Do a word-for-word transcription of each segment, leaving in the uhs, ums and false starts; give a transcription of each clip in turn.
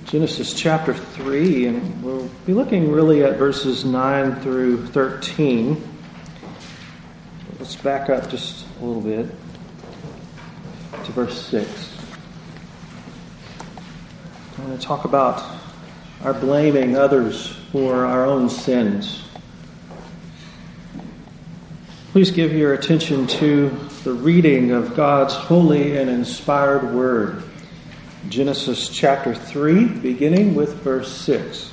Genesis chapter three, and we'll be looking really at verses nine through thirteen. Let's back up just a little bit to verse six. I'm going to talk about our blaming others for our own sins. Please give your attention to the reading of God's holy and inspired word. Genesis chapter three, beginning with verse six.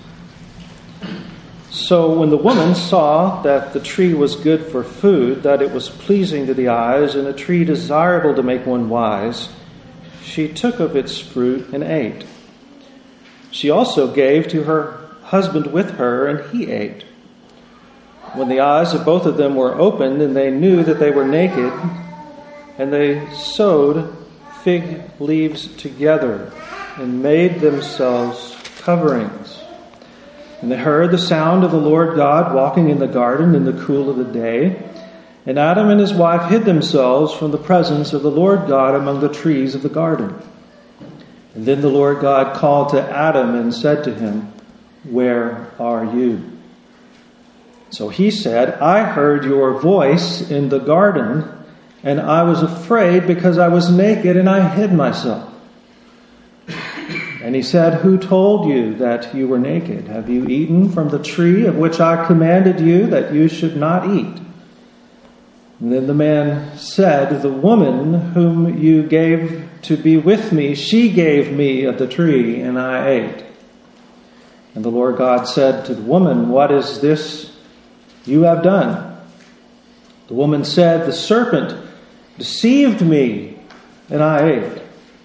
So when the woman saw that the tree was good for food, that it was pleasing to the eyes, and a tree desirable to make one wise, she took of its fruit and ate. She also gave to her husband with her, and he ate. When the eyes of both of them were opened, and they knew that they were naked, and they sewed fig leaves together and made themselves coverings. And they heard the sound of the Lord God walking in the garden in the cool of the day. And Adam and his wife hid themselves from the presence of the Lord God among the trees of the garden. And then the Lord God called to Adam and said to him, "Where are you?" So he said, "I heard your voice in the garden, and I was afraid because I was naked and I hid myself." And he said, "Who told you that you were naked? Have you eaten from the tree of which I commanded you that you should not eat?" And then the man said, "The woman whom you gave to be with me, she gave me of the tree, and I ate." And the Lord God said to the woman, "What is this you have done?" The woman said, "The serpent deceived me, and I ate."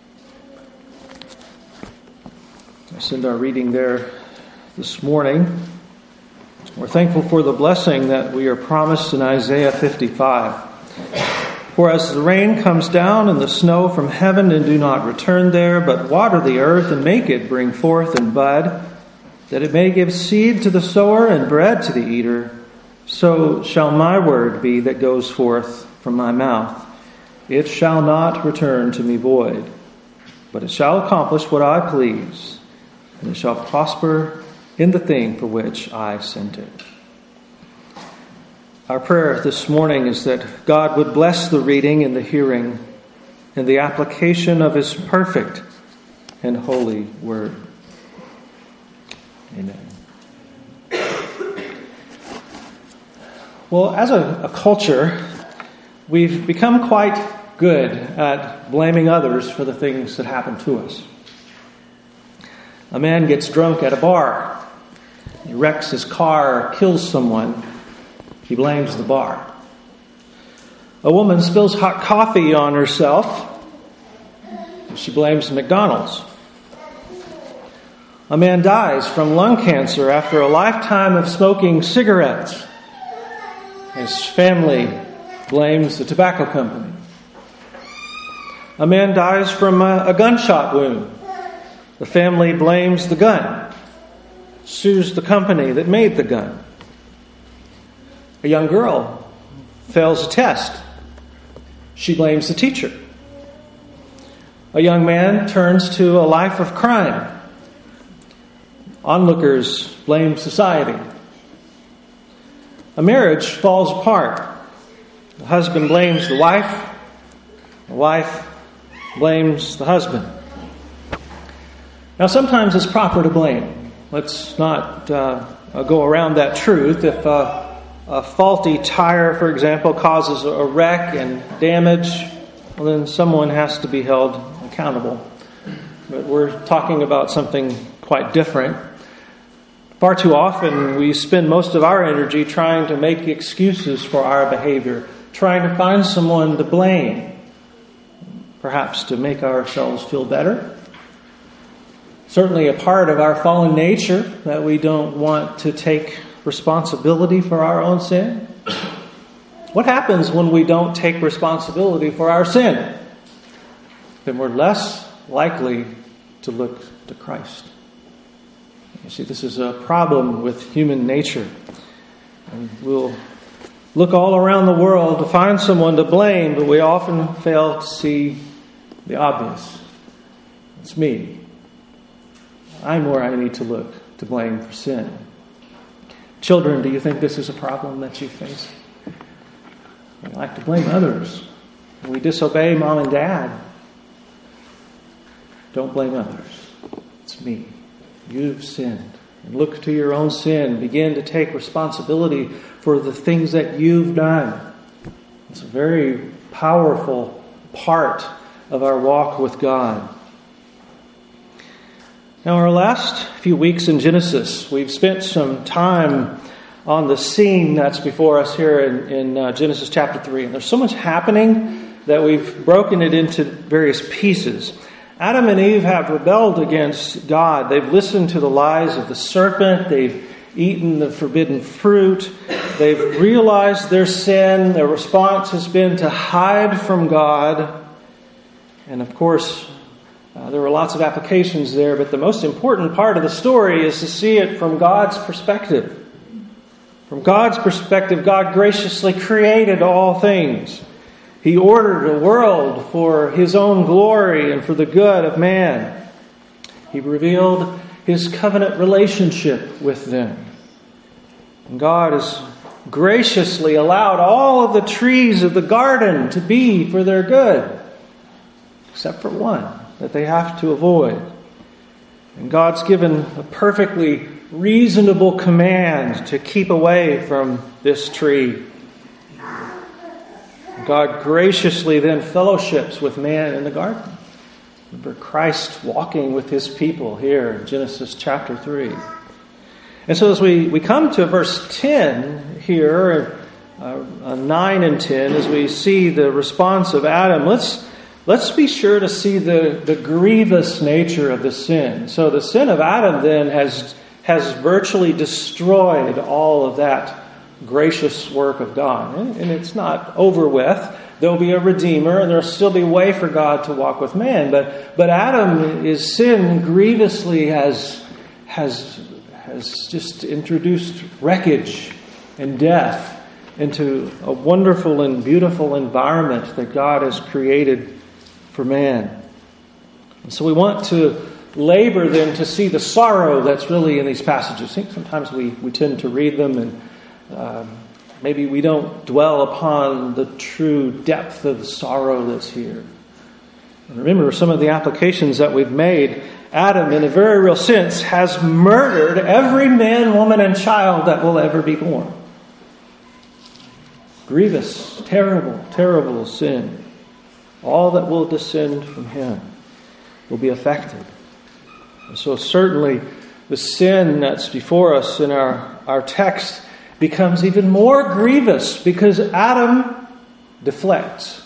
I send our reading there this morning. We're thankful for the blessing that we are promised in Isaiah fifty-five. For as the rain comes down and the snow from heaven and do not return there, but water the earth and make it bring forth and bud, that it may give seed to the sower and bread to the eater, so shall my word be that goes forth from my mouth. It shall not return to me void, but it shall accomplish what I please, and it shall prosper in the thing for which I sent it. Our prayer this morning is that God would bless the reading and the hearing and the application of His perfect and holy word. Amen. Well, as a, a culture, we've become quite good at blaming others for the things that happen to us. A man gets drunk at a bar. He wrecks his car or kills someone. He blames the bar. A woman spills hot coffee on herself. She blames McDonald's. A man dies from lung cancer after a lifetime of smoking cigarettes. His family blames the tobacco company. A man dies from a, a gunshot wound. The family blames the gun, sues the company that made the gun. A young girl fails a test. She blames the teacher. A young man turns to a life of crime. Onlookers blame society. A marriage falls apart. The husband blames the wife. The wife blames the husband. Now, sometimes it's proper to blame. Let's not uh, go around that truth. If uh, a faulty tire, for example, causes a wreck and damage, well, then someone has to be held accountable. But we're talking about something quite different. Far too often, we spend most of our energy trying to make excuses for our behavior, trying to find someone to blame, perhaps to make ourselves feel better. Certainly a part of our fallen nature that we don't want to take responsibility for our own sin. What happens when we don't take responsibility for our sin? Then we're less likely to look to Christ. You see, this is a problem with human nature. And we'll look all around the world to find someone to blame, but we often fail to see the obvious. It's me. I'm where I need to look to blame for sin. Children, do you think this is a problem that you face? We like to blame others. We disobey mom and dad. Don't blame others. It's me. You've sinned. And look to your own sin. Begin to take responsibility for the things that you've done. It's a very powerful part of our walk with God. Now, our last few weeks in Genesis, we've spent some time on the scene that's before us here in, in uh, Genesis chapter three. And there's so much happening that we've broken it into various pieces. Adam and Eve have rebelled against God. They've listened to the lies of the serpent. They've eaten the forbidden fruit. They've realized their sin. Their response has been to hide from God. And of course, uh, there were lots of applications there, but the most important part of the story is to see it from God's perspective. From God's perspective, God graciously created all things. He ordered a world for His own glory and for the good of man. He revealed His covenant relationship with them. And God has graciously allowed all of the trees of the garden to be for their good, except for one that they have to avoid. And God's given a perfectly reasonable command to keep away from this tree. God graciously then fellowships with man in the garden. Remember Christ walking with His people here in Genesis chapter three. And so as we, we come to verse ten here, uh, uh, nine and ten, as we see the response of Adam, let's let's be sure to see the, the grievous nature of the sin. So the sin of Adam then has has virtually destroyed all of that gracious work of God. And it's not over with. There'll be a Redeemer, and there'll still be a way for God to walk with man. But but Adam, his sin grievously has has has just introduced wreckage and death into a wonderful and beautiful environment that God has created for man. And so we want to labor then to see the sorrow that's really in these passages. I think sometimes we, we tend to read them and um, maybe we don't dwell upon the true depth of the sorrow that's here. And remember some of the applications that we've made. Adam, in a very real sense, has murdered every man, woman, and child that will ever be born. Grievous, terrible, terrible sin. All that will descend from him will be affected. And so certainly the sin that's before us in our, our text becomes even more grievous because Adam deflects.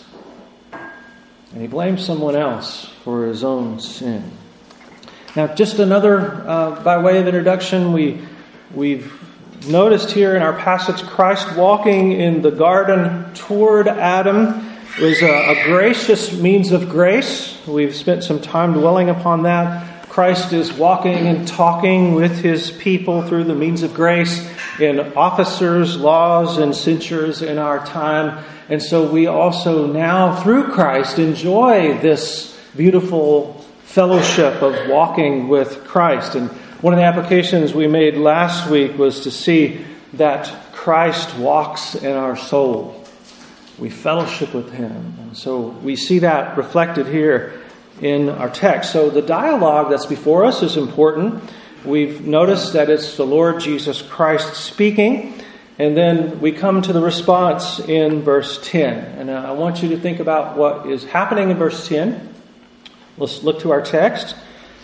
And he blames someone else for his own sin. Now, just another, uh, by way of introduction, we, we've noticed here in our passage, Christ walking in the garden toward Adam was a, a gracious means of grace. We've spent some time dwelling upon that. Christ is walking and talking with His people through the means of grace in officers, laws, and censures in our time. And so we also now, through Christ, enjoy this beautiful fellowship of walking with Christ. And one of the applications we made last week was to see that Christ walks in our soul. We fellowship with Him. And so we see that reflected here in our text. So the dialogue that's before us is important. We've noticed that it's the Lord Jesus Christ speaking. And then we come to the response in verse ten. And I want you to think about what is happening in verse ten. Let's look to our text.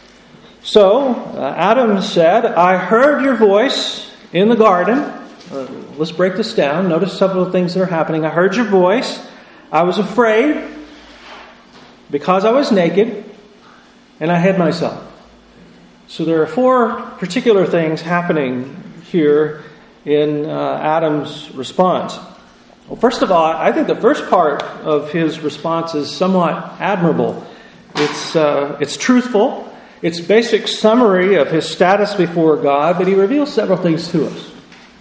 So, uh, Adam said, I heard your voice in the garden. Uh, let's break this down. Notice several things that are happening. I heard your voice. I was afraid because I was naked and I hid myself. So there are four particular things happening here in uh, Adam's response. Well, first of all, I think the first part of his response is somewhat admirable. It's uh, it's truthful. It's basic summary of his status before God, but he reveals several things to us.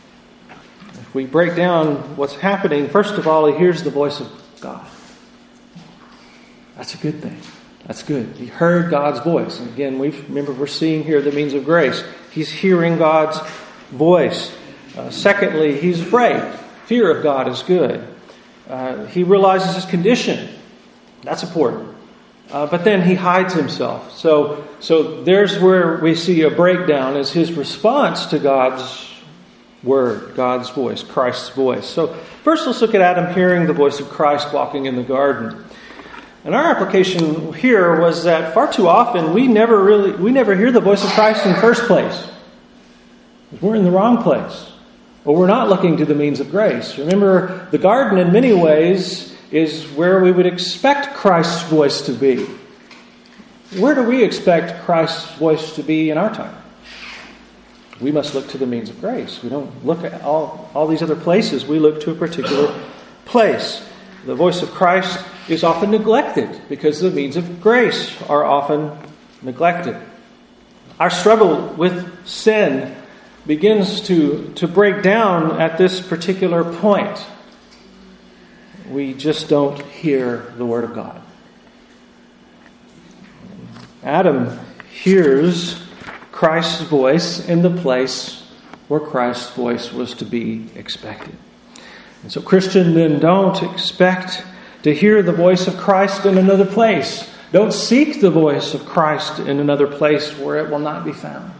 If we break down what's happening, first of all, he hears the voice of God. That's a good thing. That's good. He heard God's voice. And again, we remember we're seeing here the means of grace. He's hearing God's voice. Uh, secondly, he's afraid. Fear of God is good. Uh, he realizes his condition. That's important. Uh, but then he hides himself. So, so there's where we see a breakdown, is his response to God's word, God's voice, Christ's voice. So first let's look at Adam hearing the voice of Christ walking in the garden. And our application here was that far too often we never really, we never hear the voice of Christ in the first place. We're in the wrong place. Or we're not looking to the means of grace. Remember, the garden in many ways is where we would expect Christ's voice to be. Where do we expect Christ's voice to be in our time? We must look to the means of grace. We don't look at all, all these other places. We look to a particular place. The voice of Christ is often neglected because the means of grace are often neglected. Our struggle with sin begins to, to break down at this particular point. We just don't hear the Word of God. Adam hears Christ's voice in the place where Christ's voice was to be expected. And so, Christian, then don't expect to hear the voice of Christ in another place. Don't seek the voice of Christ in another place where it will not be found.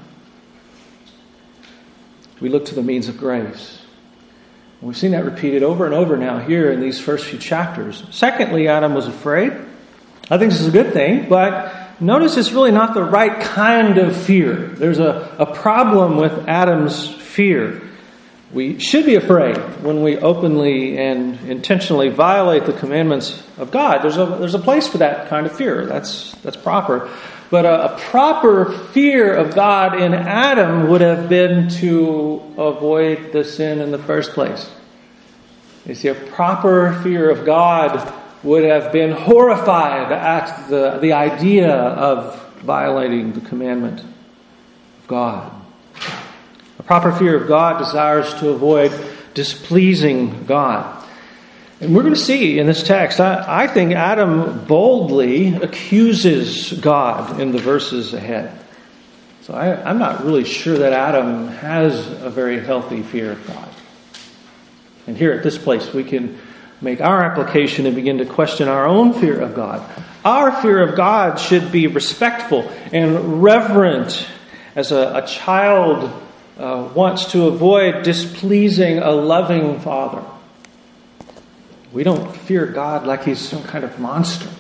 We look to the means of grace. We've seen that repeated over and over now here in these first few chapters. Secondly, Adam was afraid. I think this is a good thing, but notice it's really not the right kind of fear. There's a, a problem with Adam's fear. We should be afraid when we openly and intentionally violate the commandments of God. There's a, there's a place for that kind of fear. That's, that's proper. But a, a proper fear of God in Adam would have been to avoid the sin in the first place. You see, a proper fear of God would have been horrified at the, the idea of violating the commandment of God. A proper fear of God desires to avoid displeasing God. And we're going to see in this text, I, I think Adam boldly accuses God in the verses ahead. So I, I'm not really sure that Adam has a very healthy fear of God. And here at this place, we can make our application and begin to question our own fear of God. Our fear of God should be respectful and reverent, as a, a child uh, wants to avoid displeasing a loving father. We don't fear God like he's some kind of monster.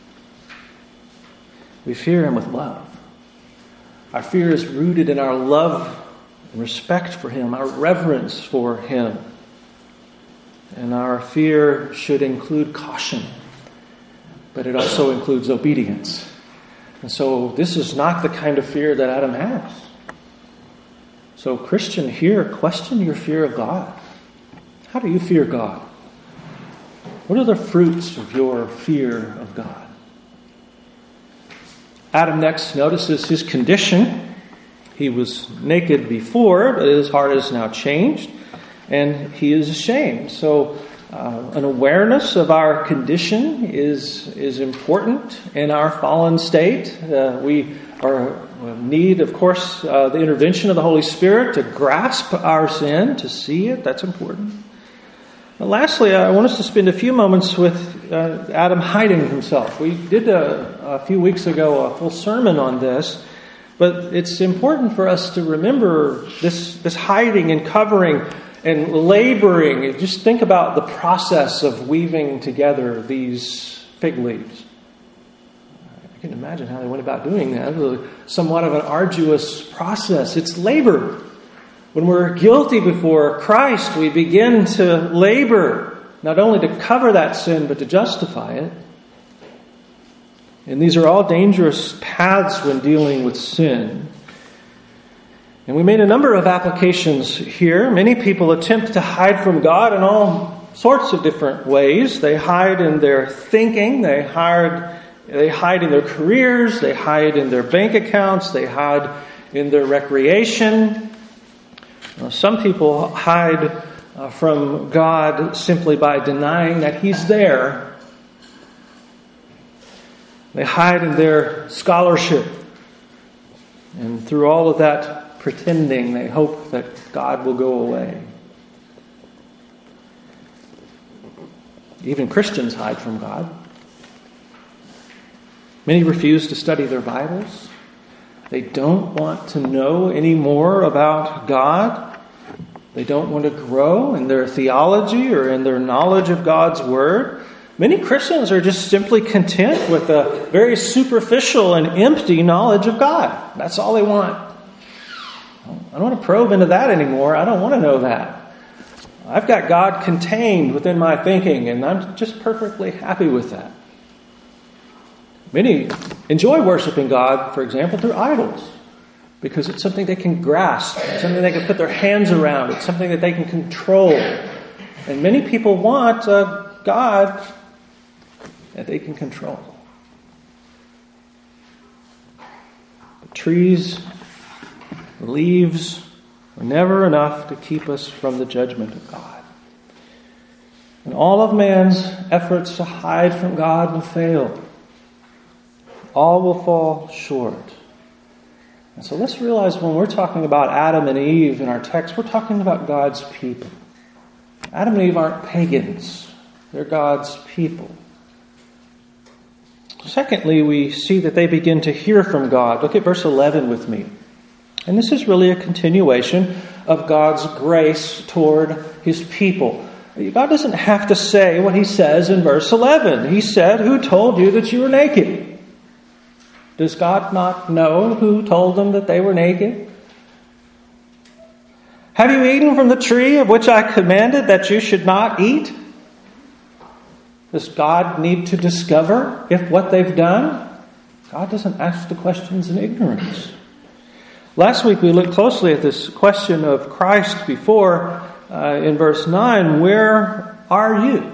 We fear him with love. Our fear is rooted in our love and respect for him, our reverence for him. And our fear should include caution, but it also includes obedience. And so this is not the kind of fear that Adam has. So, Christian, here, question your fear of God. How do you fear God? What are the fruits of your fear of God? Adam next notices his condition. He was naked before, but his heart is now changed, and he is ashamed. So uh, an awareness of our condition is, is important in our fallen state. Uh, we are in need, of course, uh, the intervention of the Holy Spirit to grasp our sin, to see it. That's important. And lastly, I want us to spend a few moments with uh, Adam hiding himself. We did a, a few weeks ago a full sermon on this, but it's important for us to remember this, this hiding and covering and laboring. Just think about the process of weaving together these fig leaves. I can imagine how they went about doing that. It was somewhat of an arduous process. It's labor. When we're guilty before Christ, we begin to labor, not only to cover that sin, but to justify it. And these are all dangerous paths when dealing with sin. And we made a number of applications here. Many people attempt to hide from God in all sorts of different ways. They hide in their thinking, they hide, they hide in their careers, they hide in their bank accounts, they hide in their recreation. Uh, some people hide uh, from God simply by denying that He's there. They hide in their scholarship. And through all of that pretending, they hope that God will go away. Even Christians hide from God. Many refuse to study their Bibles. They don't want to know any more about God. They don't want to grow in their theology or in their knowledge of God's Word. Many Christians are just simply content with a very superficial and empty knowledge of God. That's all they want. I don't want to probe into that anymore. I don't want to know that. I've got God contained within my thinking, and I'm just perfectly happy with that. Many enjoy worshiping God, for example, through idols, because it's something they can grasp, it's something they can put their hands around, it's something that they can control. And many people want a God that they can control. The trees, the leaves are never enough to keep us from the judgment of God. And all of man's efforts to hide from God will fail. All will fall short. And so let's realize when we're talking about Adam and Eve in our text, we're talking about God's people. Adam and Eve aren't pagans. They're God's people. Secondly, we see that they begin to hear from God. Look at verse eleven with me. And this is really a continuation of God's grace toward His people. God doesn't have to say what He says in verse eleven. He said, "Who told you that you were naked?" Does God not know who told them that they were naked? Have you eaten from the tree of which I commanded that you should not eat? Does God need to discover if what they've done? God doesn't ask the questions in ignorance. Last week we looked closely at this question of Christ before uh, in verse nine, where are you?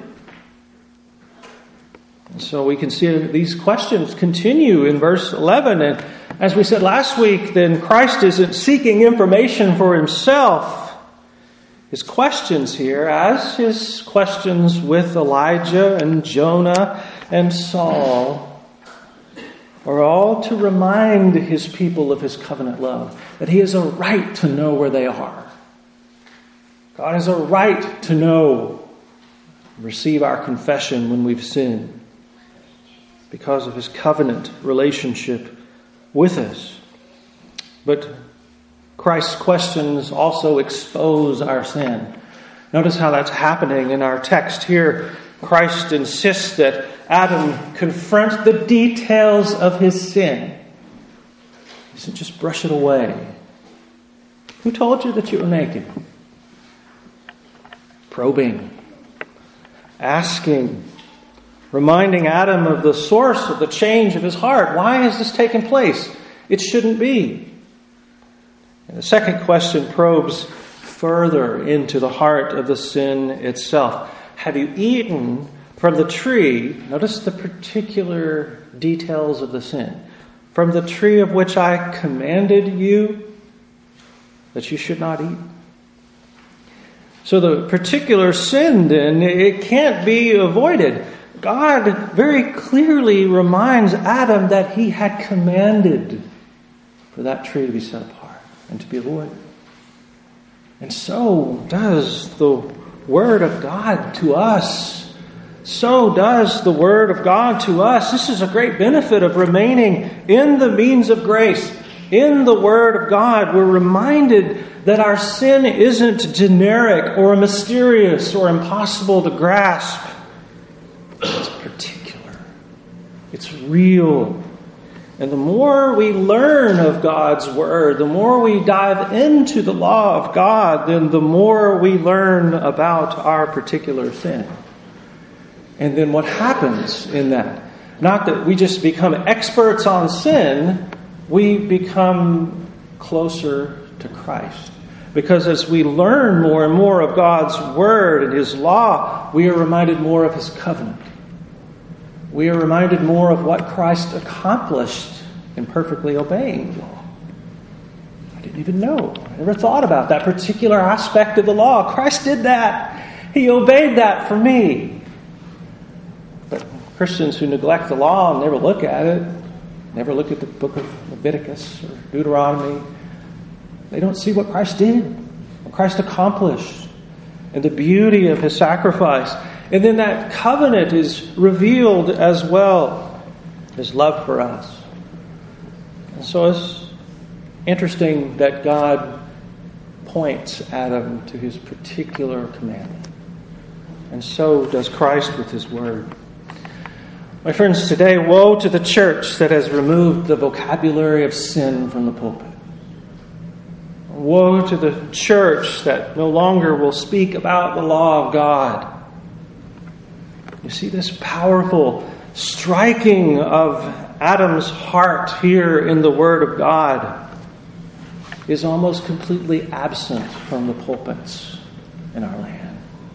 And so we can see these questions continue in verse eleven. And as we said last week, then Christ isn't seeking information for Himself. His questions here, as His questions with Elijah and Jonah and Saul, are all to remind His people of His covenant love, that He has a right to know where they are. God has a right to know, receive our confession when we've sinned, because of His covenant relationship with us. But Christ's questions also expose our sin. Notice how that's happening in our text here. Christ insists that Adam confront the details of his sin. He doesn't just brush it away. Who told you that you were naked? Probing. Asking. Reminding Adam of the source of the change of his heart. Why has this taken place? It shouldn't be. And the second question probes further into the heart of the sin itself. Have you eaten from the tree? Notice the particular details of the sin. From the tree of which I commanded you that you should not eat. So the particular sin then, it can't be avoided. God very clearly reminds Adam that He had commanded for that tree to be set apart and to be avoided. And so does the Word of God to us. So does the Word of God to us. This is a great benefit of remaining in the means of grace. In the Word of God, we're reminded that our sin isn't generic or mysterious or impossible to grasp. It's particular. It's real. And the more we learn of God's Word, the more we dive into the law of God, then the more we learn about our particular sin. And then what happens in that? Not that we just become experts on sin, we become closer to Christ. Because as we learn more and more of God's Word and His law, we are reminded more of His covenant. We are reminded more of what Christ accomplished in perfectly obeying the law. I didn't even know. I never thought about that particular aspect of the law. Christ did that. He obeyed that for me. But Christians who neglect the law and never look at it, never look at the book of Leviticus or Deuteronomy, they don't see what Christ did, what Christ accomplished, and the beauty of his sacrifice. And then that covenant is revealed as well, his love for us. And so it's interesting that God points Adam to his particular commandment. And so does Christ with his word. My friends, today, woe to the church that has removed the vocabulary of sin from the pulpit. Woe to the church that no longer will speak about the law of God. You see this powerful striking of Adam's heart here in the Word of God is almost completely absent from the pulpits in our land.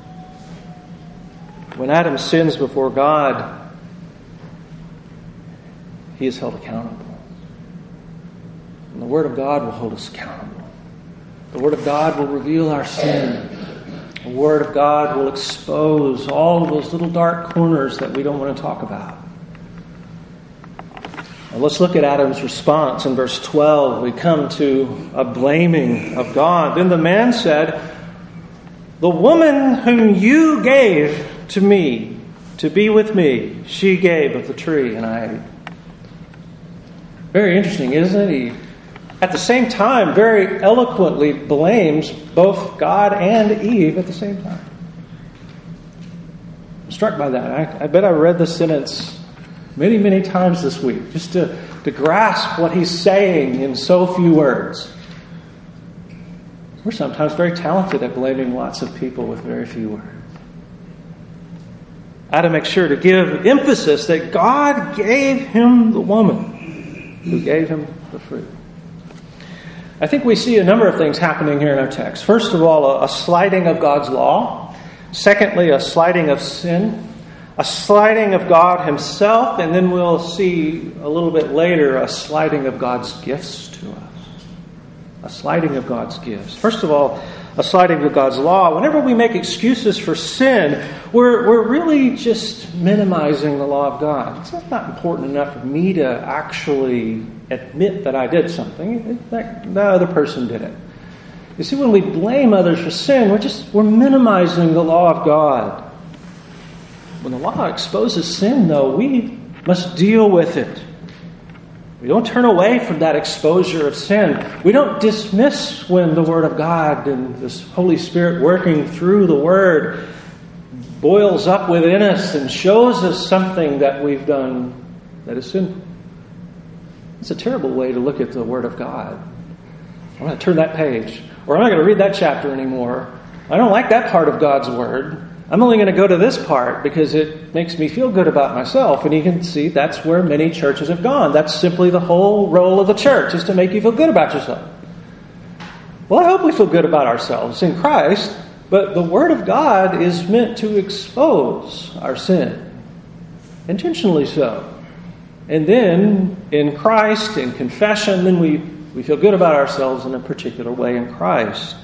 When Adam sins before God, he is held accountable. And the Word of God will hold us accountable. The Word of God will reveal our sin. The Word of God will expose all of those little dark corners that we don't want to talk about. Now let's look at Adam's response. In verse twelve, we come to a blaming of God. Then the man said, "The woman whom you gave to me to be with me, she gave of the tree, and I ate." Very interesting, isn't it? He, at the same time, very eloquently blames both God and Eve at the same time. I'm struck by that. I, I bet I read the sentence many, many times this week just to, to grasp what he's saying in so few words. We're sometimes very talented at blaming lots of people with very few words. Adam makes sure to give emphasis that God gave him the woman who gave him the fruit. I think we see a number of things happening here in our text. First of all, a, a slighting of God's law. Secondly, a slighting of sin. A slighting of God himself. And then we'll see a little bit later a slighting of God's gifts to us. A slighting of God's gifts. First of all, a slighting of God's law. Whenever we make excuses for sin, we're, we're really just minimizing the law of God. It's not important enough for me to actually admit that I did something. That, that other person did it. You see, when we blame others for sin, we're just we're minimizing the law of God. When the law exposes sin, though, we must deal with it. We don't turn away from that exposure of sin. We don't dismiss when the Word of God and this Holy Spirit working through the Word boils up within us and shows us something that we've done that is sinful. It's a terrible way to look at the Word of God. I'm going to turn that page, or I'm not going to read that chapter anymore. I don't like that part of God's Word. I'm only going to go to this part because it makes me feel good about myself. And you can see that's where many churches have gone. That's simply the whole role of the church, is to make you feel good about yourself. Well, I hope we feel good about ourselves in Christ, but the Word of God is meant to expose our sin. Intentionally so. And then, in Christ, in confession, then we, we feel good about ourselves in a particular way in Christ.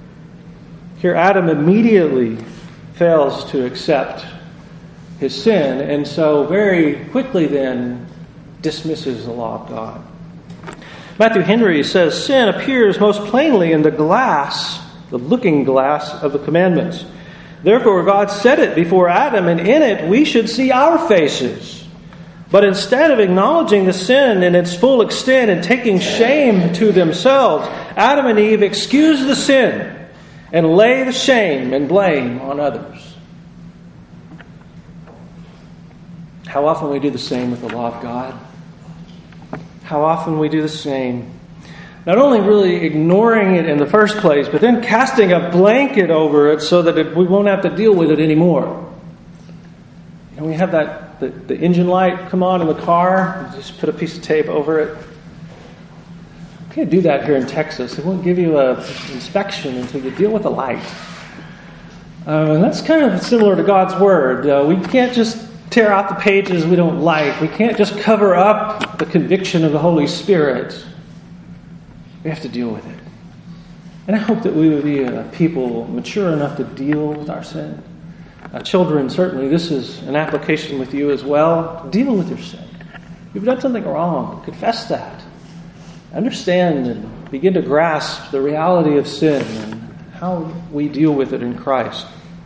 Here, Adam immediately fails to accept his sin, and so very quickly then dismisses the law of God. Matthew Henry says, "Sin appears most plainly in the glass, the looking glass of the commandments. Therefore God set it before Adam, and in it we should see our faces. But instead of acknowledging the sin in its full extent and taking shame to themselves, Adam and Eve excuse the sin and lay the shame and blame on others." How often we do the same with the law of God. How often we do the same. Not only really ignoring it in the first place, but then casting a blanket over it so that it, we won't have to deal with it anymore. And we have that the, the engine light come on in the car, and just put a piece of tape over it. You can't do that here in Texas. It won't give you an inspection until you deal with the light. Uh, and that's kind of similar to God's Word. Uh, we can't just tear out the pages we don't like. We can't just cover up the conviction of the Holy Spirit. We have to deal with it. And I hope that we would be a people mature enough to deal with our sin. Uh, children, certainly this is an application with you as well. Deal with your sin. You've done something wrong. Confess that. Understand and begin to grasp the reality of sin and how we deal with it in Christ.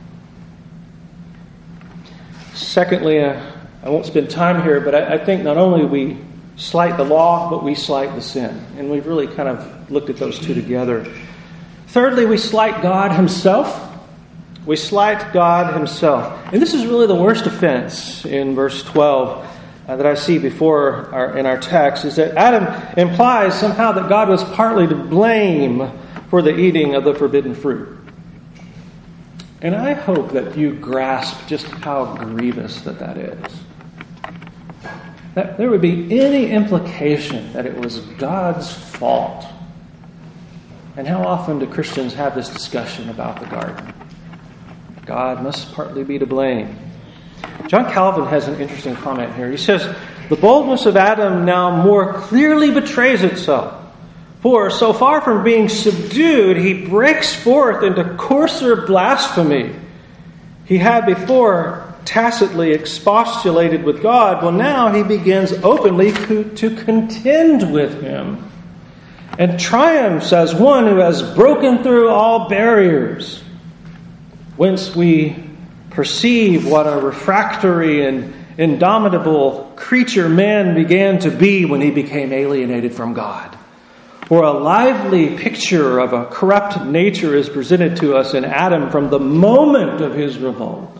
Secondly, uh, I won't spend time here, but I, I think not only we slight the law, but we slight the sin. And we've really kind of looked at those two together. Thirdly, we slight God himself. We slight God himself. And this is really the worst offense in verse twelve uh, that I see before our, in our text, is that Adam implies somehow that God was partly to blame for the eating of the forbidden fruit. And I hope that you grasp just how grievous that that is. That there would be any implication that it was God's fault. And how often do Christians have this discussion about the garden? God must partly be to blame. John Calvin has an interesting comment here. He says, the boldness of Adam now more clearly betrays itself. For so far from being subdued, he breaks forth into coarser blasphemy. He had before tacitly expostulated with God. Well, now he begins openly to, to contend with him and triumphs as one who has broken through all barriers. Whence we perceive what a refractory and indomitable creature man began to be when he became alienated from God. For a lively picture of a corrupt nature is presented to us in Adam from the moment of his revolt.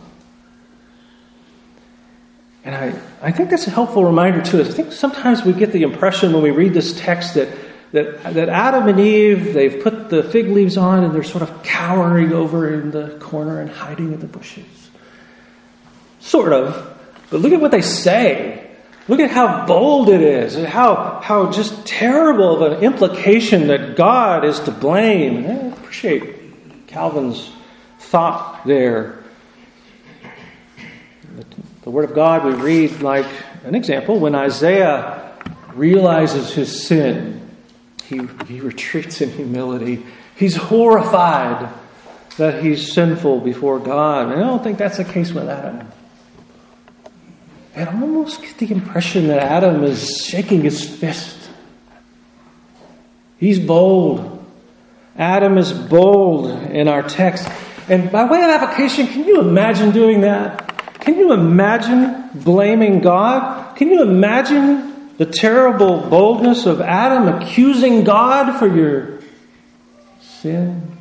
And I, I think that's a helpful reminder to us. I think sometimes we get the impression when we read this text that, that, that Adam and Eve, they've put the fig leaves on and they're sort of cowering over in the corner and hiding in the bushes. Sort of. But look at what they say. Look at how bold it is and how, how just terrible of an implication that God is to blame. And I appreciate Calvin's thought there. The Word of God we read like an example. When Isaiah realizes his sin, he, he retreats in humility. He's horrified that he's sinful before God. And I don't think that's the case with Adam. And I almost get the impression that Adam is shaking his fist. He's bold. Adam is bold in our text. And by way of application, can you imagine doing that? Can you imagine blaming God? Can you imagine the terrible boldness of Adam accusing God for your sin?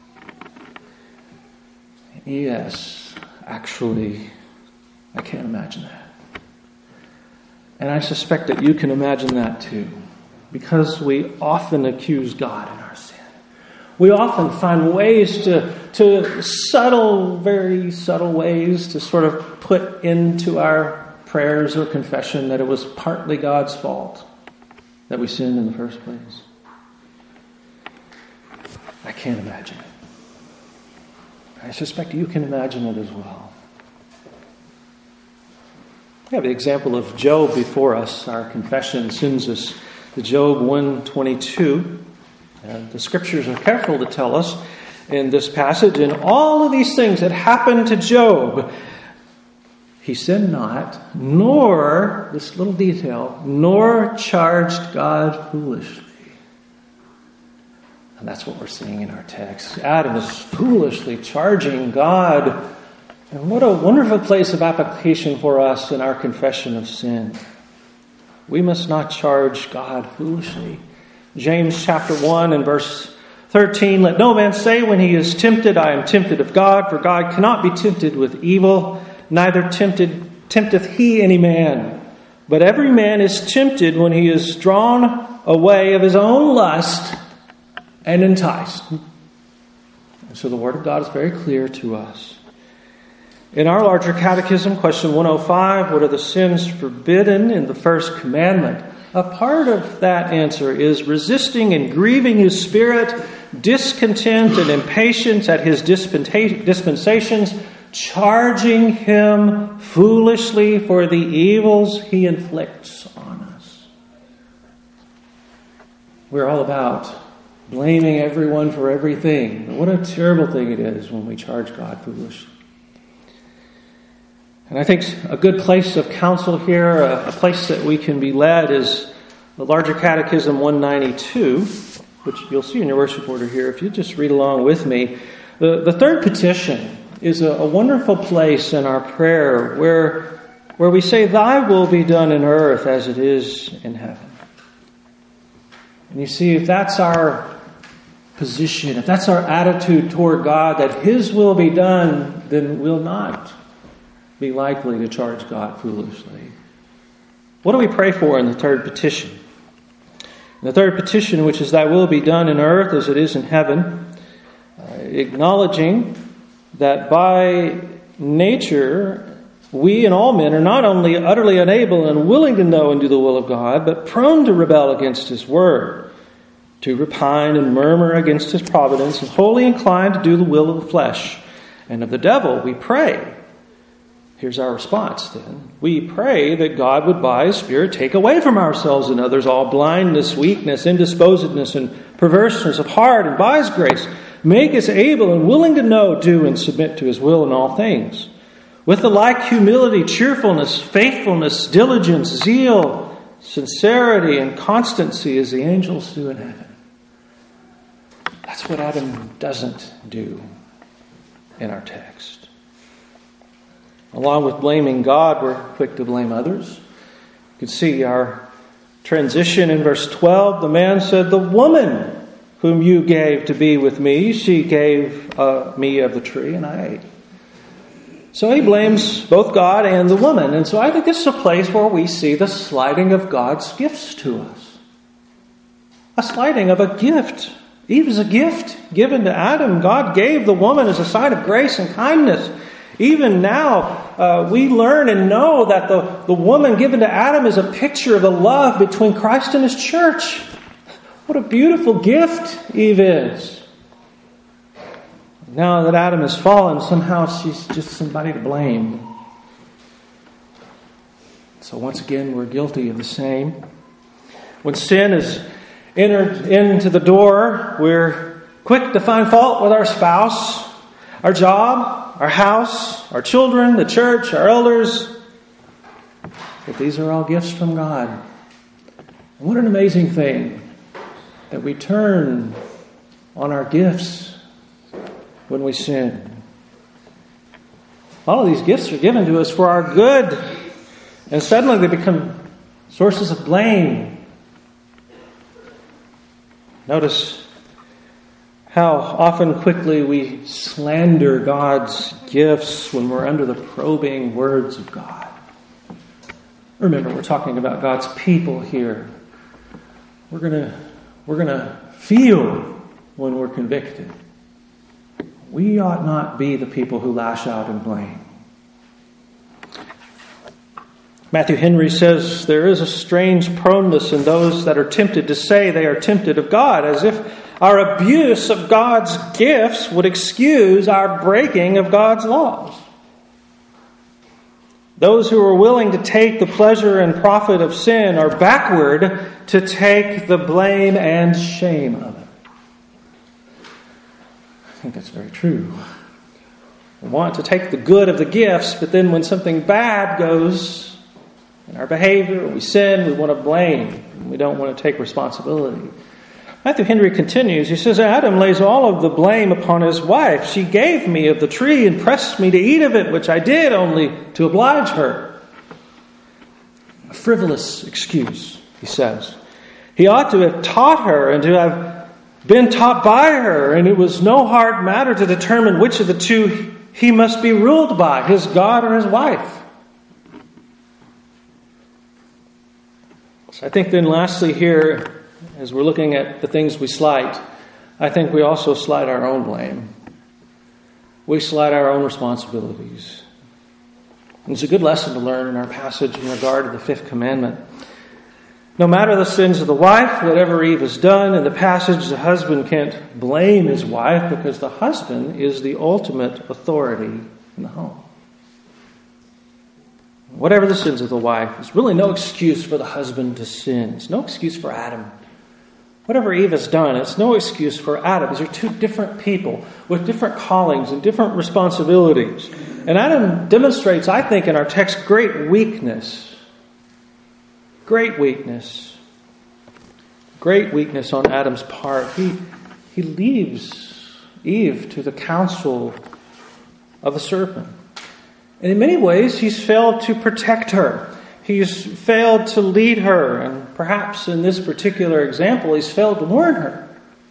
Yes, actually, I can't imagine that. And I suspect that you can imagine that too, because we often accuse God in our sin. We often find ways to, to subtle, very subtle ways to sort of put into our prayers or confession that it was partly God's fault that we sinned in the first place. I can't imagine it. I suspect you can imagine it as well. We have the example of Job before us. Our confession sends us to Job one twenty-two. And the scriptures are careful to tell us in this passage, in all of these things that happened to Job, he sinned not, nor, this little detail, nor charged God foolishly. And that's what we're seeing in our text. Adam is foolishly charging God. And what a wonderful place of application for us in our confession of sin. We must not charge God foolishly. James chapter one and verse thirteen, let no man say when he is tempted, I am tempted of God, for God cannot be tempted with evil, neither tempted tempteth he any man. But every man is tempted when he is drawn away of his own lust and enticed. And so the Word of God is very clear to us. In our larger catechism, question one oh five, what are the sins forbidden in the first commandment? A part of that answer is resisting and grieving his spirit, discontent and impatience at his dispensations, charging him foolishly for the evils he inflicts on us. We're all about blaming everyone for everything. But what a terrible thing it is when we charge God foolishly. And I think a good place of counsel here, a, a place that we can be led, is the Larger Catechism one ninety-two, which you'll see in your worship order here if you just read along with me. The, the third petition is a, a wonderful place in our prayer where, where we say, "Thy will be done in earth as it is in heaven." And you see, if that's our position, if that's our attitude toward God, that His will be done, then we'll not be likely to charge God foolishly. What do we pray for in the third petition? In the third petition, which is, "Thy will be done in earth as it is in heaven," uh, acknowledging that by nature, we and all men are not only utterly unable and unwilling to know and do the will of God, but prone to rebel against His word, to repine and murmur against His providence, and wholly inclined to do the will of the flesh and of the devil. We pray. Here's our response then. We pray that God would by His Spirit take away from ourselves and others all blindness, weakness, indisposedness, and perverseness of heart, and by His grace make us able and willing to know, do, and submit to His will in all things, with the like humility, cheerfulness, faithfulness, diligence, zeal, sincerity, and constancy as the angels do in heaven. That's what Adam doesn't do in our text. Along with blaming God, we're quick to blame others. You can see our transition in verse twelve. The man said, "The woman whom you gave to be with me, she gave uh, me of the tree, and I ate." So he blames both God and the woman. And so I think this is a place where we see the slighting of God's gifts to us. A slighting of a gift. Eve is a gift given to Adam. God gave the woman as a sign of grace and kindness. Even now, uh, we learn and know that the, the woman given to Adam is a picture of the love between Christ and His church. What a beautiful gift Eve is. Now that Adam has fallen, somehow she's just somebody to blame. So once again, we're guilty of the same. When sin is entered into the door, we're quick to find fault with our spouse, our job, our house, our children, the church, our elders. But these are all gifts from God. And what an amazing thing that we turn on our gifts when we sin. All of these gifts are given to us for our good, and suddenly they become sources of blame. Notice how often quickly we slander God's gifts when we're under the probing words of God. Remember, we're talking about God's people here. We're gonna, we're gonna feel when we're convicted. We ought not be the people who lash out and blame. Matthew Henry says there is a strange proneness in those that are tempted to say they are tempted of God, as if our abuse of God's gifts would excuse our breaking of God's laws. Those who are willing to take the pleasure and profit of sin are backward to take the blame and shame of it. I think that's very true. We want to take the good of the gifts, but then when something bad goes in our behavior, we sin, we want to blame. We don't want to take responsibility. Matthew Henry continues. He says, "Adam lays all of the blame upon his wife. She gave me of the tree and pressed me to eat of it, which I did only to oblige her." A frivolous excuse, he says. He ought to have taught her and to have been taught by her, and it was no hard matter to determine which of the two he must be ruled by, his God or his wife. So I think then lastly here, as we're looking at the things we slight, I think we also slight our own blame. We slight our own responsibilities. And it's a good lesson to learn in our passage in regard to the fifth commandment. No matter the sins of the wife, whatever Eve has done, in the passage the husband can't blame his wife because the husband is the ultimate authority in the home. Whatever the sins of the wife, there's really no excuse for the husband to sin. It's no excuse for Adam. Whatever Eve has done, it's no excuse for Adam. These are two different people with different callings and different responsibilities. And Adam demonstrates, I think, in our text, great weakness. Great weakness. Great weakness on Adam's part. He, he leaves Eve to the counsel of the serpent. And in many ways, he's failed to protect her. He's failed to lead her. And perhaps in this particular example, he's failed to warn her.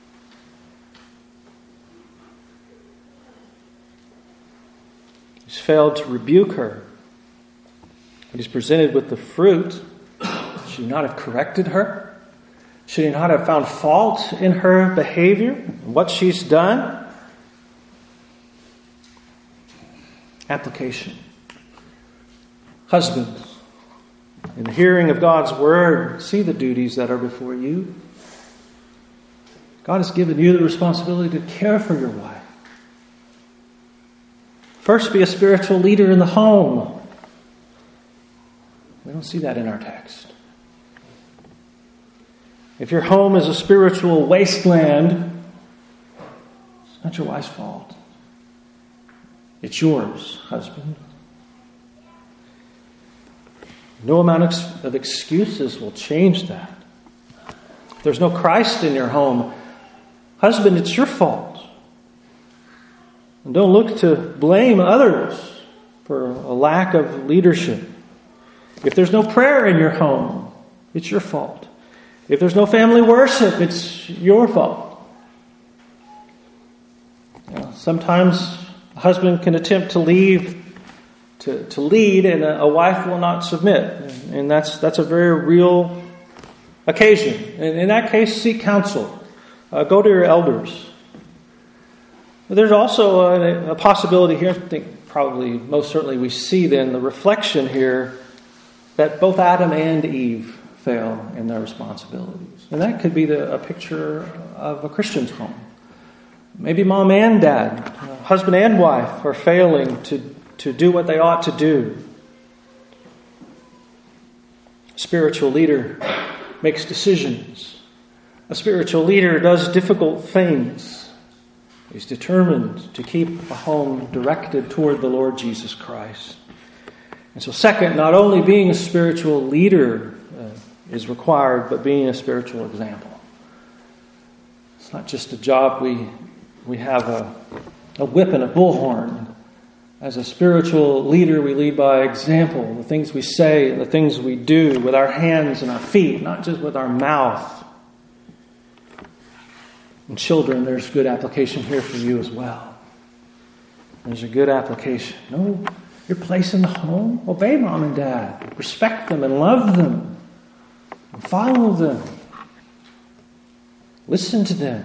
He's failed to rebuke her. When he's presented with the fruit, should he not have corrected her? Should he not have found fault in her behavior, what she's done? Application. Husbands, in the hearing of God's word, see the duties that are before you. God has given you the responsibility to care for your wife. First, be a spiritual leader in the home. We don't see that in our text. If your home is a spiritual wasteland, it's not your wife's fault. It's yours, husband. No amount of excuses will change that. If there's no Christ in your home, husband, it's your fault. And don't look to blame others for a lack of leadership. If there's no prayer in your home, it's your fault. If there's no family worship, it's your fault. You know, sometimes a husband can attempt to leave, to, to lead, and a, a wife will not submit. And, and that's that's a very real occasion. And in that case, seek counsel. Uh, go to your elders. But there's also a, a possibility here, I think probably most certainly we see then the reflection here that both Adam and Eve fail in their responsibilities. And that could be the, a picture of a Christian's home. Maybe mom and dad, husband and wife, are failing to, to do what they ought to do. A spiritual leader makes decisions. A spiritual leader does difficult things. He's determined to keep a home directed toward the Lord Jesus Christ. And so second, not only being a spiritual leader uh, is required, but being a spiritual example. It's not just a job we we have a, a whip and a bullhorn. As a spiritual leader, we lead by example. The things we say and the things we do with our hands and our feet, not just with our mouth. And children, there's good application here for you as well. There's a good application. No, your place in the home, obey mom and dad. Respect them and love them. And follow them. Listen to them.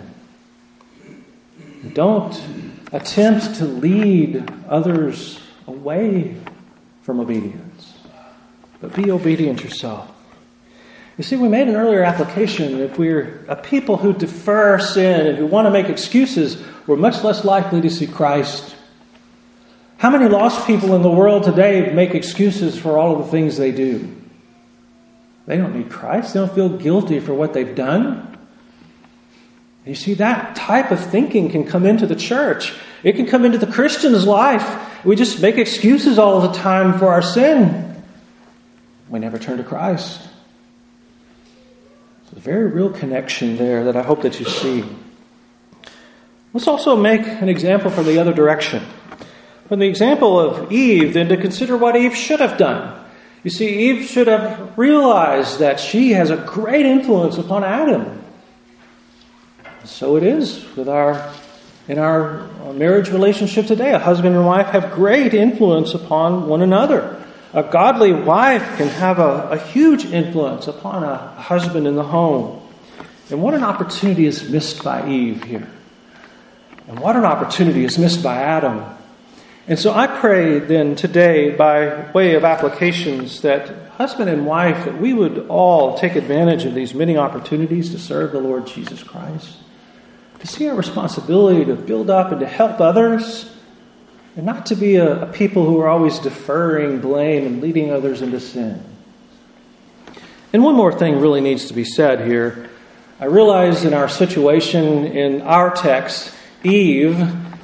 Don't attempt to lead others away from obedience, but be obedient yourself. You see, we made an earlier application. If we're a people who defer sin and who want to make excuses, we're much less likely to see Christ. How many lost people in the world today make excuses for all of the things they do? They don't need Christ. They don't feel guilty for what they've done. You see, that type of thinking can come into the church. It can come into the Christian's life. We just make excuses all the time for our sin. We never turn to Christ. There's a very real connection there that I hope that you see. Let's also make an example from the other direction. From the example of Eve, then, to consider what Eve should have done. You see, Eve should have realized that she has a great influence upon Adam. So it is with our in our marriage relationship today. A husband and wife have great influence upon one another. A godly wife can have a, a huge influence upon a husband in the home. And what an opportunity is missed by Eve here. And what an opportunity is missed by Adam. And so I pray then today, by way of applications, that husband and wife, that we would all take advantage of these many opportunities to serve the Lord Jesus Christ. To see our responsibility to build up and to help others, and not to be a, a people who are always deferring blame and leading others into sin. And one more thing really needs to be said here. I realize in our situation, in our text, Eve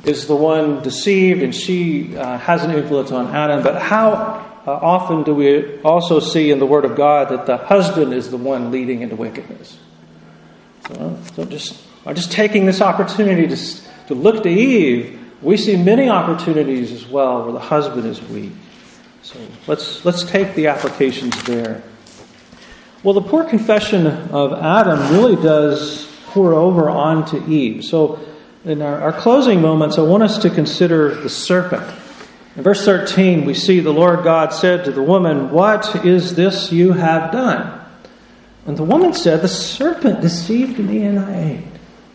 is the one deceived, and she uh, has an influence on Adam. But how uh, often do we also see in the Word of God that the husband is the one leading into wickedness? So, so just, by just taking this opportunity to, to look to Eve, we see many opportunities as well where the husband is weak. So let's let's take the applications there. Well, the poor confession of Adam really does pour over onto Eve. So in our, our closing moments, I want us to consider the serpent. In verse thirteen, we see the Lord God said to the woman, "What is this you have done?" And the woman said, "The serpent deceived me and I ate."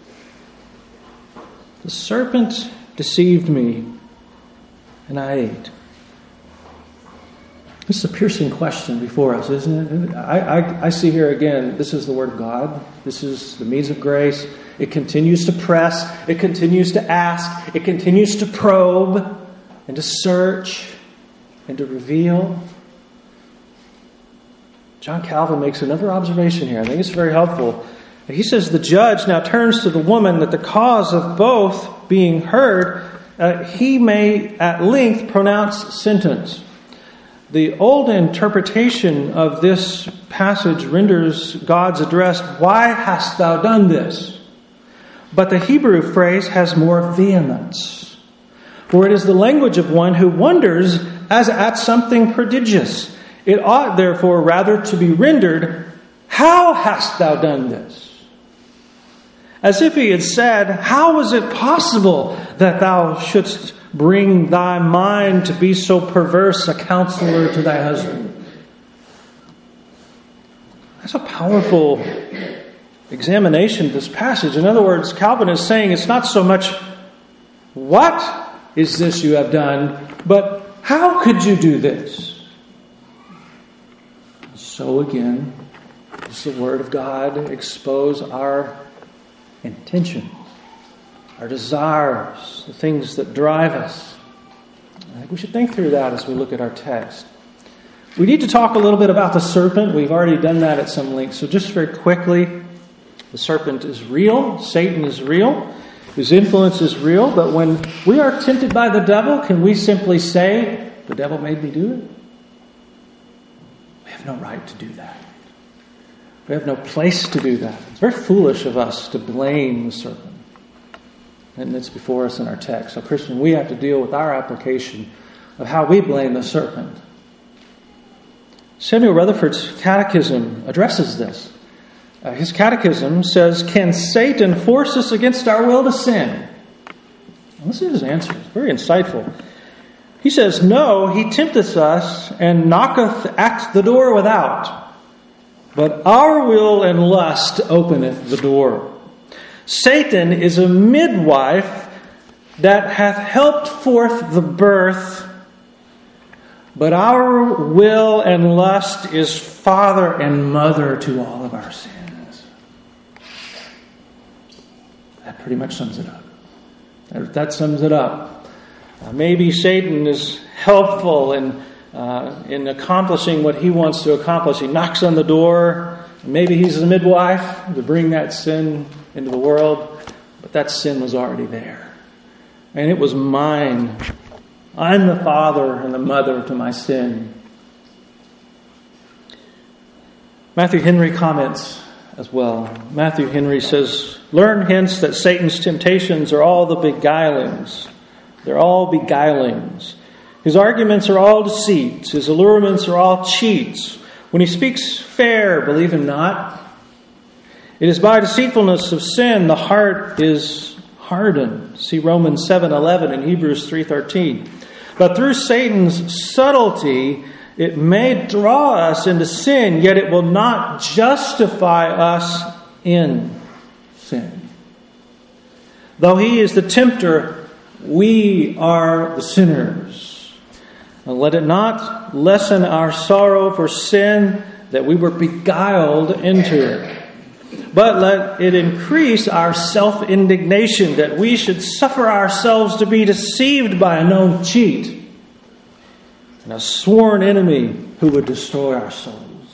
The serpent deceived me and I ate. This is a piercing question before us, isn't it? I, I, I see here again, this is the Word of God. This is the means of grace. It continues to press. It continues to ask. It continues to probe and to search and to reveal. John Calvin makes another observation here. I think it's very helpful. He says, the judge now turns to the woman that the cause of both being heard, uh, he may at length pronounce sentence. The old interpretation of this passage renders God's address, "Why hast thou done this?" But the Hebrew phrase has more vehemence, for it is the language of one who wonders as at something prodigious. It ought, therefore, rather to be rendered, "How hast thou done this?" As if he had said, "How is it possible that thou shouldst bring thy mind to be so perverse a counselor to thy husband?" That's a powerful examination of this passage. In other words, Calvin is saying it's not so much, "What is this you have done?" but "How could you do this?" So again, does the Word of God expose our intentions, our desires, the things that drive us? I think we should think through that as we look at our text. We need to talk a little bit about the serpent. We've already done that at some length. So just very quickly, the serpent is real. Satan is real. His influence is real. But when we are tempted by the devil, can we simply say, "The devil made me do it"? We have no right to do that. We have no place to do that. It's very foolish of us to blame the serpent. And it's before us in our text. So, Christian, we have to deal with our application of how we blame the serpent. Samuel Rutherford's catechism addresses this. Uh, his catechism says, "Can Satan force us against our will to sin?" And this is his answer. It's very insightful. He says, "No, he tempteth us and knocketh at the door without. But our will and lust openeth the door. Satan is a midwife that hath helped forth the birth, but our will and lust is father and mother to all of our sins." That pretty much sums it up. That, that sums it up. Uh, maybe Satan is helpful in Uh, in accomplishing what he wants to accomplish. He knocks on the door. Maybe he's the midwife to bring that sin into the world. But that sin was already there. And it was mine. I'm the father and the mother to my sin. Matthew Henry comments as well. Matthew Henry says, "Learn hence that Satan's temptations are all the beguilings. They're all beguilings. His arguments are all deceits. His allurements are all cheats. When he speaks fair, believe him not. It is by deceitfulness of sin the heart is hardened." See Romans seven eleven and Hebrews three thirteen. "But through Satan's subtlety, it may draw us into sin, yet it will not justify us in sin. Though he is the tempter, we are the sinners. And let it not lessen our sorrow for sin that we were beguiled into it, but let it increase our self-indignation that we should suffer ourselves to be deceived by a known cheat and a sworn enemy who would destroy our souls."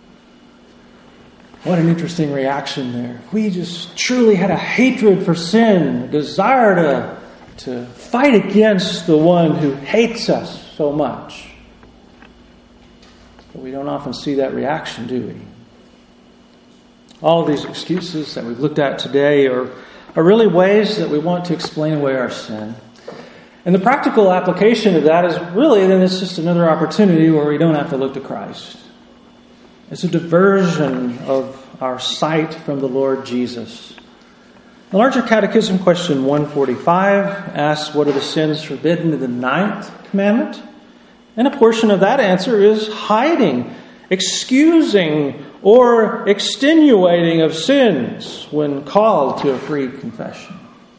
What an interesting reaction there. We just truly had a hatred for sin, a desire to to fight against the one who hates us so much. But we don't often see that reaction, do we? All of these excuses that we've looked at today are, are really ways that we want to explain away our sin. And the practical application of that is really, then it's just another opportunity where we don't have to look to Christ. It's a diversion of our sight from the Lord Jesus. The Larger Catechism, question one forty-five, asks, what are the sins forbidden in the ninth commandment? And a portion of that answer is hiding, excusing, or extenuating of sins when called to a free confession.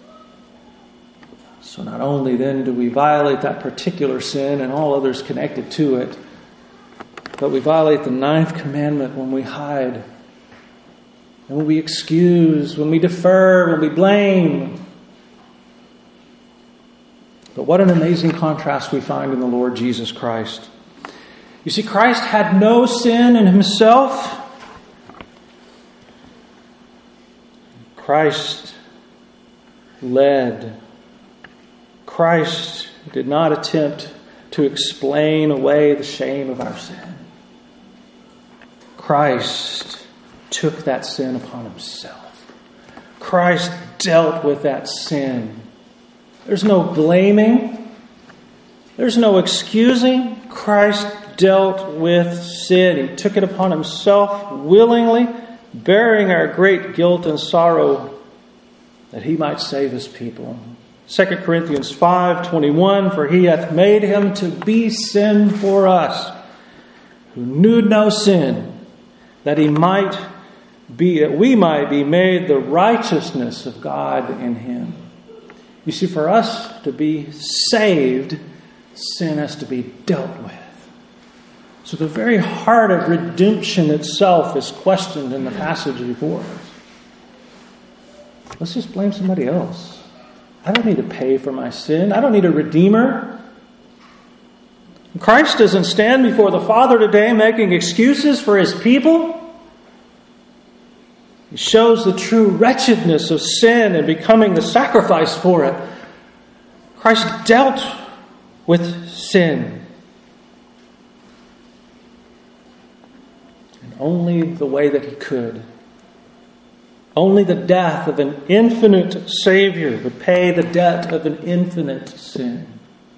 So not only then do we violate that particular sin and all others connected to it, but we violate the ninth commandment when we hide, and when we excuse, when we defer, when we blame. But what an amazing contrast we find in the Lord Jesus Christ. You see, Christ had no sin in himself. Christ led. Christ did not attempt to explain away the shame of our sin. Christ took that sin upon himself. Christ dealt with that sin. There's no blaming. There's no excusing. Christ dealt with sin. He took it upon himself willingly, bearing our great guilt and sorrow that he might save his people. Second Corinthians five twenty-one, for he hath made him to be sin for us, who knew no sin, that he might be, that we might be made the righteousness of God in him. You see, for us to be saved, sin has to be dealt with. So the very heart of redemption itself is questioned in the passage before us. Let's just blame somebody else. I don't need to pay for my sin. I don't need a redeemer. Christ doesn't stand before the Father today making excuses for his people. He shows the true wretchedness of sin and becoming the sacrifice for it. Christ dealt with sin. And only the way that he could. Only the death of an infinite Savior would pay the debt of an infinite sin.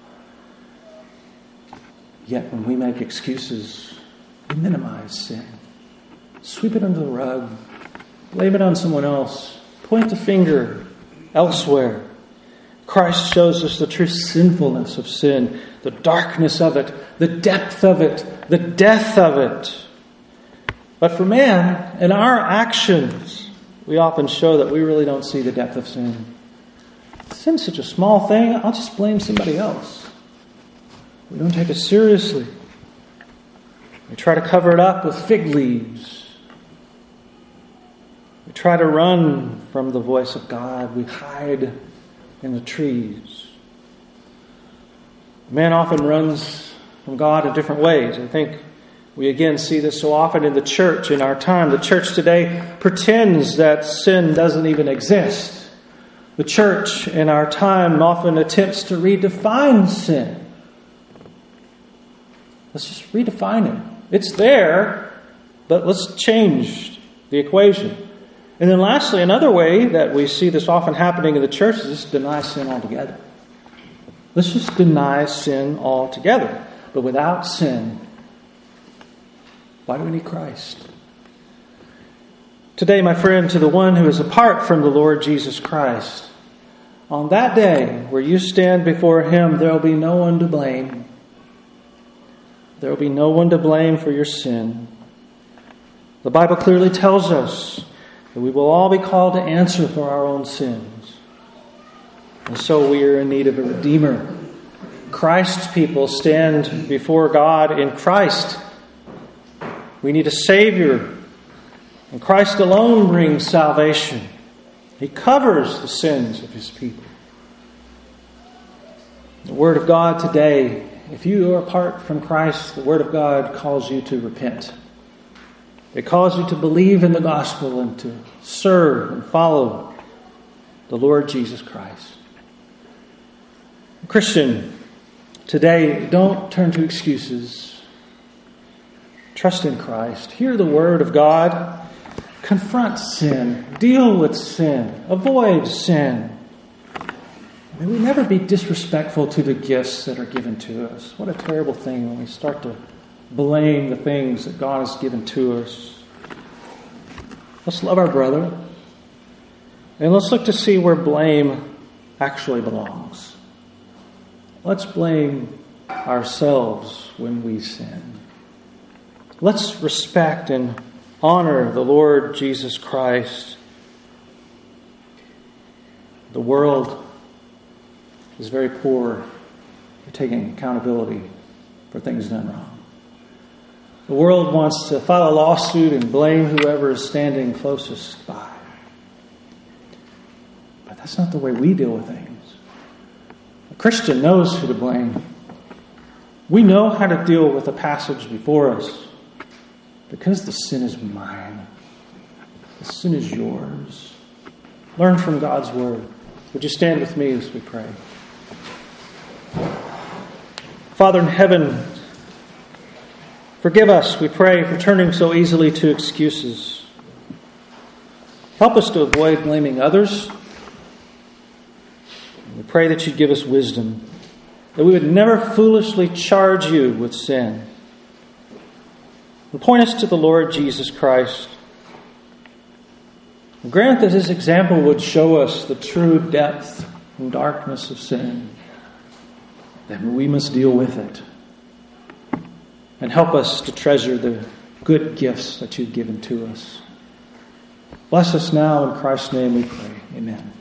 Yet when we make excuses, we minimize sin. Sweep it under the rug. Blame it on someone else. Point the finger elsewhere. Christ shows us the true sinfulness of sin, the darkness of it, the depth of it, the death of it. But for man, in our actions, we often show that we really don't see the depth of sin. Sin's such a small thing, I'll just blame somebody else. We don't take it seriously. We try to cover it up with fig leaves. We try to run from the voice of God. We hide in the trees. Man often runs from God in different ways. I think we again see this so often in the church in our time. The church today pretends that sin doesn't even exist. The church in our time often attempts to redefine sin. Let's just redefine it. It's there, but let's change the equation. And then lastly, another way that we see this often happening in the church is just deny sin altogether. Let's just deny sin altogether. But without sin, why do we need Christ? Today, my friend, to the one who is apart from the Lord Jesus Christ, on that day where you stand before him, there will be no one to blame. There will be no one to blame for your sin. The Bible clearly tells us that we will all be called to answer for our own sins. And so we are in need of a Redeemer. Christ's people stand before God in Christ. We need a Savior. And Christ alone brings salvation. He covers the sins of his people. The Word of God today, if you are apart from Christ, the Word of God calls you to repent. It calls you to believe in the gospel and to serve and follow the Lord Jesus Christ. Christian, today, don't turn to excuses. Trust in Christ. Hear the word of God. Confront sin. Deal with sin. Avoid sin. May we never be disrespectful to the gifts that are given to us. What a terrible thing when we start to blame the things that God has given to us. Let's love our brother. And let's look to see where blame actually belongs. Let's blame ourselves when we sin. Let's respect and honor the Lord Jesus Christ. The world is very poor at taking accountability for things done wrong. The world wants to file a lawsuit and blame whoever is standing closest by. But that's not the way we deal with things. A Christian knows who to blame. We know how to deal with the passage before us because the sin is mine. The sin is yours. Learn from God's word. Would you stand with me as we pray? Father in heaven, forgive us, we pray, for turning so easily to excuses. Help us to avoid blaming others. We pray that you'd give us wisdom, that we would never foolishly charge you with sin. And point us to the Lord Jesus Christ. And grant that his example would show us the true depth and darkness of sin, that we must deal with it. And help us to treasure the good gifts that you've given to us. Bless us now, in Christ's name we pray. Amen.